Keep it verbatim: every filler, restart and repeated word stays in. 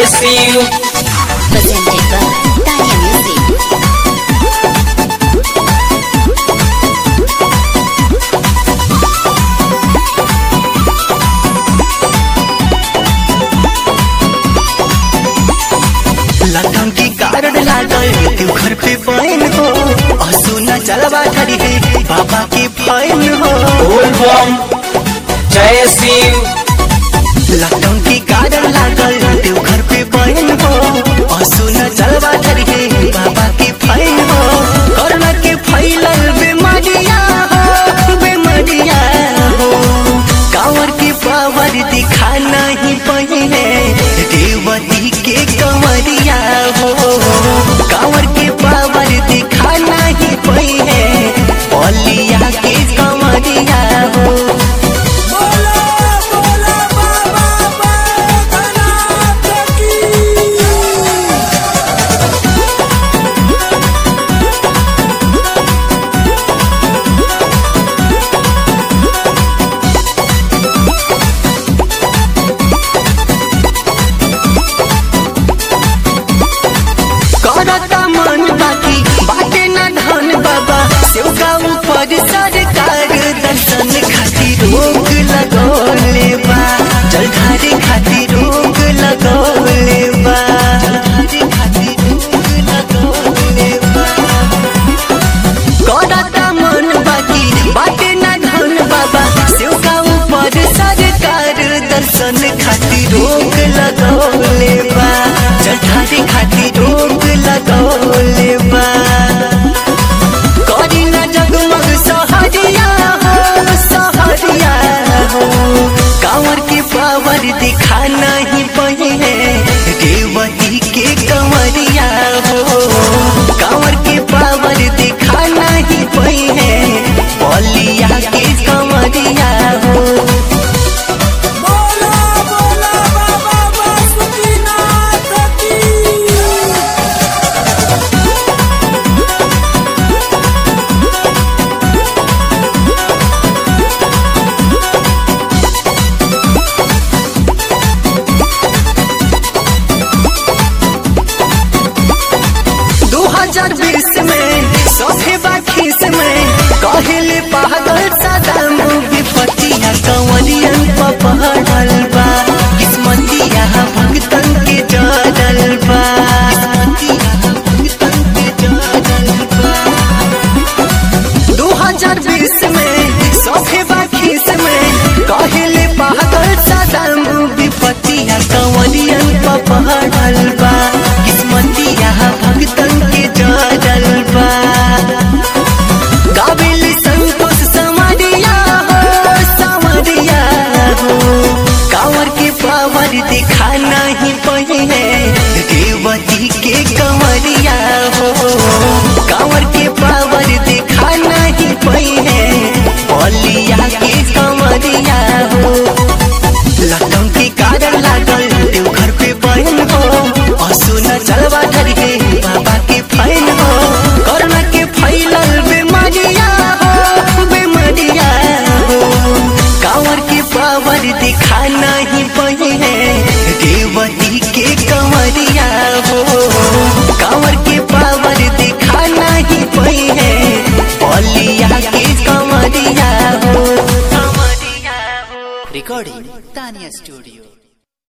Shiv. Presented by Tanya Music. Lakhan की कारण लागल तू घर पे बहन हो असू न चलवा खड़ी है बाबा के बहन हो। बोल बम जय शिव। लखन की कारण लागल तू घर पे बहन हो असू न चलवा खड़ी है बाबा के बहन हो। कोरोना के फैलल बीमारियां हो बीमारियां हो कांवर की पावर दिखा नहीं पाई है देवती के कंवरिया हो। कांवर के पावर दिखा नहीं पाई है बलिया के कंवरिया हो। करता मन बाकी बाटे न धन बाबा सेव का ऊपर सरकार दर्शन खातिर रोक लगौले बा जलधारी खातिर रोक लगौले बा जलधारी खातिर रोक लगौले बा। करता मन बाकी बाटे न धन बाबा सेव का ऊपर सरकार दर्शन खातिर रोक लगौले बा जलधारी खातिर रोक लगौले बा। करी न जगमग सहरिया हो सहरिया हो कांवर की पावर दिखा नहीं पाई है देवती के कंवरिया हो। कांवर की पावर दिखा नहीं पाई है बलिया के कंवरिया हो। दो हजार बीस में सौफे बाखीस में कहले पागल सदाम विपतिया कंवरियन पपहल बा किस्मतिया भक्तन के जड़ल बा किस्मतिया भक्तन के जड़ल बा। दो हजार बीस में सौफे बाखीस में कहले पागल सदाम विपतिया कंवरियन पपहल बा किस्मतिया भक्तन के जड़ल बा। गाबिल संतोष समरिया हो समरिया हो कांवर के पावर दिखा नहीं पाई है देवती के कंवरिया हो। कांवर के पावर दिखा नहीं पाई है बलिया के कंवरिया हो। लखन के कारण लागल तू घर पे बहन हो असू न चलवा धरी है बाबा के फैन हो। कोरोना के फैलल बीमारियां हो बीमारियां हो कांवर के पावर दिखा नहीं पाई है देवती के कंवरिया हो। कांवर के पावर दिखा नहीं पाई है बलिया के कंवरिया हो। Recording Tanya Studio.